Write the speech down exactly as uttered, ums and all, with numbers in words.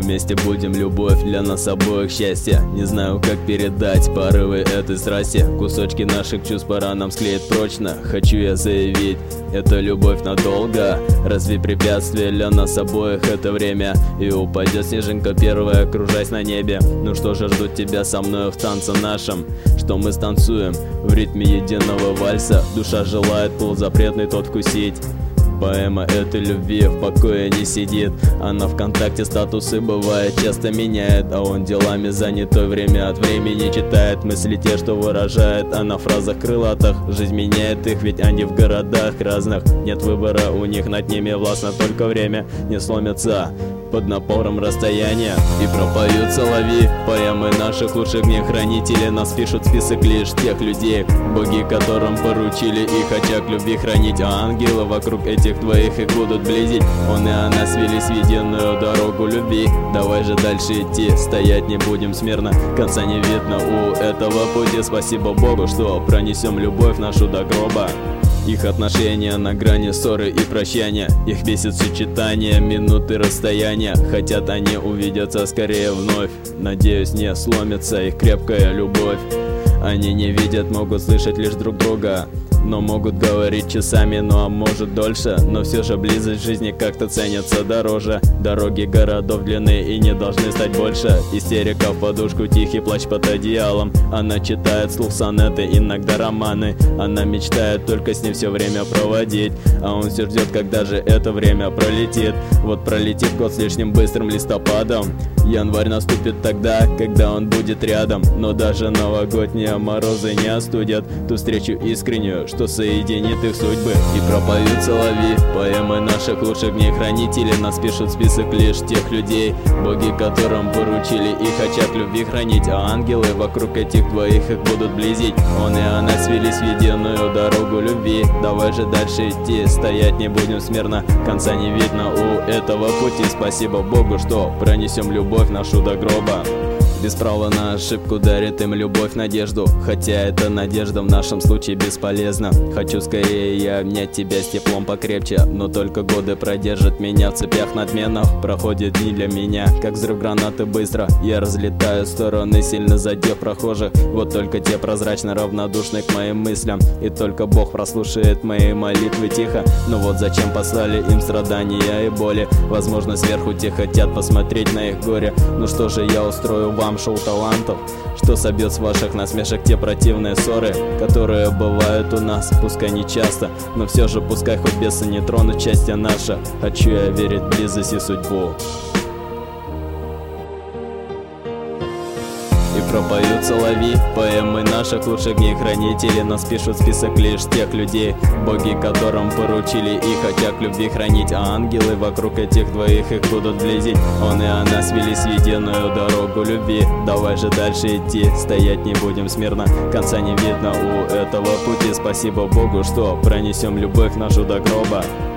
вместе будем, любовь для нас обоих счастье. Не знаю, как передать порывы этой страсти. Кусочки наших чувств пора нам склеить прочно. Хочу я заявить, это любовь надолго. Разве препятствие для нас обоих это время? И упадет снежинка первая, кружась на небе. Ну что же ждут тебя со мною в танце нашем? Что мы станцуем в ритме единого вальса. Душа желает полузапретный тот вкусить. Поэма этой любви в покое не сидит. Она ВКонтакте статусы бывает часто меняет, а он делами занятой время от времени читает мысли те, что выражает. А на фразах крылатых жизнь меняет их, ведь они в городах разных. Нет выбора у них, над ними властно только время. Не сломятся под напором расстояния и пропоют соловьи поэмы наших лучших дней. Хранители нас пишут список лишь тех людей, боги которым поручили их очаг любви хранить. А ангелы вокруг этих двоих их будут близить. Он и она свелись в единую дорогу любви. Давай же дальше идти, стоять не будем смирно. Конца не видно у этого пути. Спасибо Богу, что пронесем любовь нашу до гроба. Их отношения на грани ссоры и прощания. Их бесит сочетание минуты расстояния. Хотят они увидеться скорее вновь. Надеюсь, не сломится их крепкая любовь. Они не видят, могут слышать лишь друг друга, но могут говорить часами, ну а может дольше. Но все же близость жизни как-то ценится дороже. Дороги городов длинные и не должны стать больше. Истерика в подушку, тихий плач под одеялом. Она читает вслух сонеты, иногда романы. Она мечтает только с ним все время проводить, а он все ждет, когда же это время пролетит. Вот пролетит год с лишним быстрым листопадом. Январь наступит тогда, когда он будет рядом. Но даже новогодние морозы не остудят ту встречу искреннюю, что соединит их судьбы. И пропоют соловьи поэмы наших лучших дней. Хранители нас пишут список лишь тех людей, боги которым поручили их очаг любви хранить. А ангелы вокруг этих двоих их будут близить. Он и она свелись в единую дорогу любви. Давай же дальше идти, стоять не будем смирно. Конца не видно у этого пути. Спасибо Богу, что пронесем любовь нашу до гроба. Без права на ошибку дарит им любовь надежду, хотя эта надежда в нашем случае бесполезна. Хочу скорее я обнять тебя с теплом покрепче, но только годы продержат меня в цепях надменов. Проходят дни для меня, как взрыв гранаты быстро. Я разлетаю в стороны, сильно задев прохожих. Вот только те прозрачно равнодушны к моим мыслям, и только Бог прослушает мои молитвы тихо. Но вот зачем послали им страдания и боли? Возможно, сверху те хотят посмотреть на их горе. Ну что же я устрою вам шоу талантов, что собьет с ваших насмешек те противные ссоры, которые бывают у нас, пускай не часто, но все же пускай хоть бесы не тронут счастье наше. Хочу я верить в близость и судьбу. И пропоют соловьи поэмы наших лучших дней. Хранители нас пишут список лишь тех людей, боги которым поручили их очаг любви хранить. А ангелы вокруг этих двоих их будут близить. Он и она свелись в единую дорогу любви. Давай же дальше идти, стоять не будем смирно. Конца не видно у этого пути. Спасибо Богу, что пронесем любовь нашу до гроба.